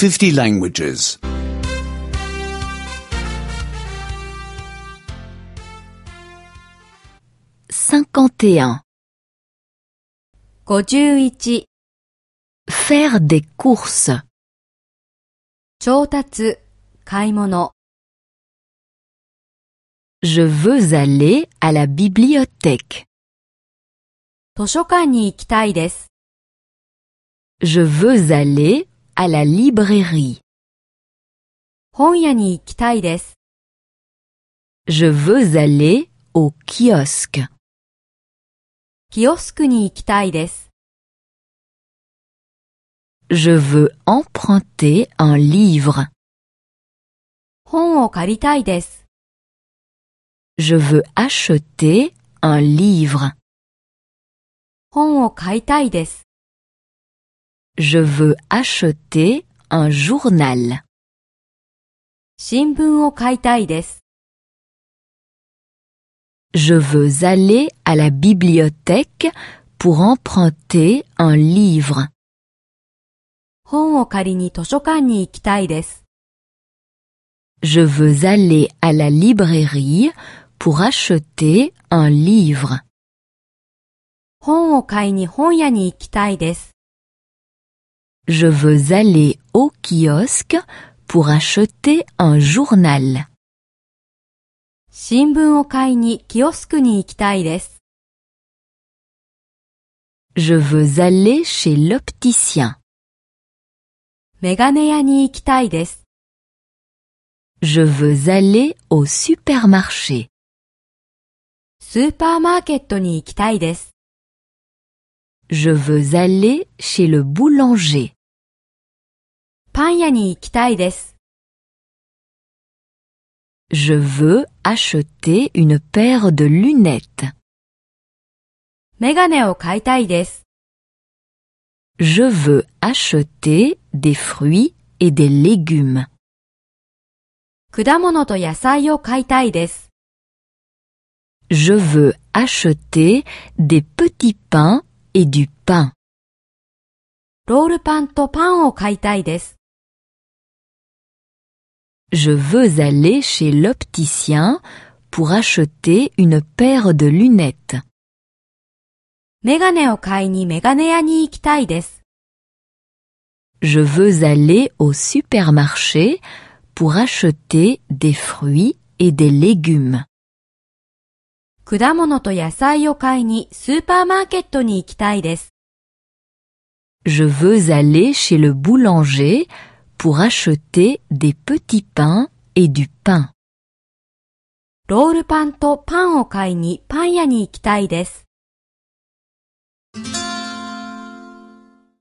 50 languages. 51. 51. Faire des courses. 調達、買い物。 Je veux aller à la bibliothèque. 図書館に行きたいです。 Je veux aller à la librairie. 本屋に行きたいです。 Je veux aller au kiosque. キオスクに行きたいです。 Je veux emprunter un livre. 本を借りたいです。 Je veux acheter un livre. 本を買いたいです。 Je veux acheter un journal. 新聞を買いたいです。 Je veux aller à la bibliothèque pour emprunter un livre. 本を借りに図書館に行きたいです。 Je veux aller à la librairie pour acheter un livre. 本を買いに本屋に行きたいです。 Je veux aller au kiosque pour acheter un journal. 新聞を買いにキオスクに行きたいです。 Je veux aller chez l'opticien. メガネ屋に行きたいです。 Je veux aller au supermarché. スーパーマーケットに行きたいです。 Je veux aller chez le boulanger. パン屋に行きたいです。 Je veux acheter une paire de lunettes. メガネを買いたいです。 Je veux acheter des fruits et des légumes. 果物と野菜を買いたいです。 Je veux acheter des petits pains et du pain. ロールパンとパンを買いたいです。 Je veux aller chez l'opticien pour acheter une paire de lunettes. メガネを買いにメガネ屋に行きたいです。 Je veux aller au supermarché pour acheter des fruits et des légumes. 果物と野菜を買いにスーパーマーケットに行きたいです。 Je veux aller chez le boulanger pour acheter des petits pains et du pain. ロールパンとパンを買いにパン屋に行きたいです。